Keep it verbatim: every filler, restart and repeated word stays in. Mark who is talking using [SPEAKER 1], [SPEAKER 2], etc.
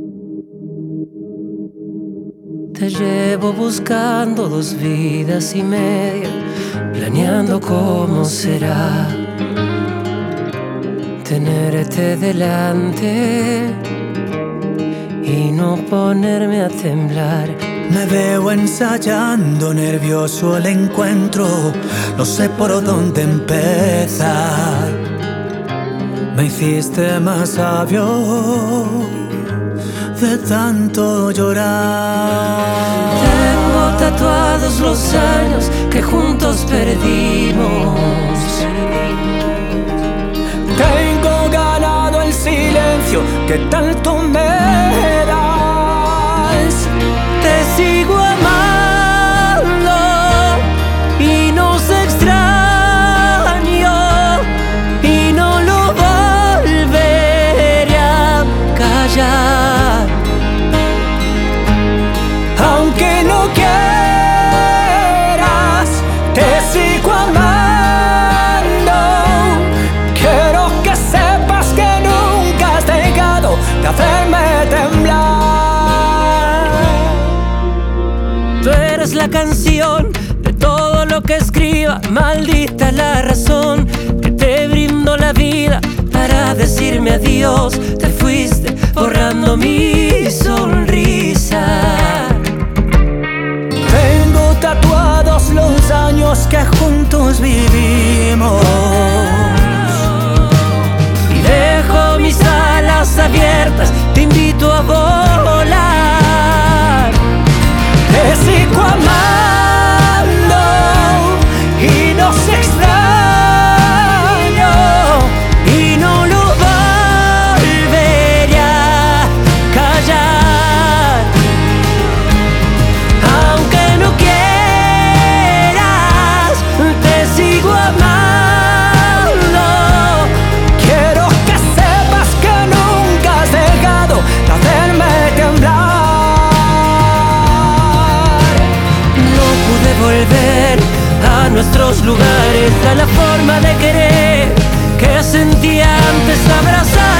[SPEAKER 1] Te llevo buscando dos vidas y media, planeando cómo será tenerte delante y no ponerme a temblar.
[SPEAKER 2] Me veo ensayando, nervioso el encuentro, no sé por dónde empezar. Me hiciste más sabio de tanto llorar.
[SPEAKER 1] Tengo tatuados los años que juntos perdimos.
[SPEAKER 2] Tengo ganado el silencio que tanto me das.
[SPEAKER 1] Te sigo amando y nos extraño y no lo volveré a callar.
[SPEAKER 2] Aunque no quieras, te sigo amando. Quiero que sepas que nunca has dejado de hacerme temblar.
[SPEAKER 1] Tú eres la canción de todo lo que escriba, maldita la razón que te brindó la vida para decirme adiós. Te fuiste borrando mi sonrisa.
[SPEAKER 2] Tengo tatuados los años que juntos vivimos
[SPEAKER 1] Y dejo mis alas abiertas, te invito a volar.
[SPEAKER 2] te sigo amando y nos extraño
[SPEAKER 1] Y no lo volveré a callar. Aunque no quieras, te sigo amando.
[SPEAKER 2] quiero que sepas que nunca has dejado de hacerme temblar.
[SPEAKER 1] No pude volver a nuestros lugares, a la forma de querer que sentía antes de abrazar.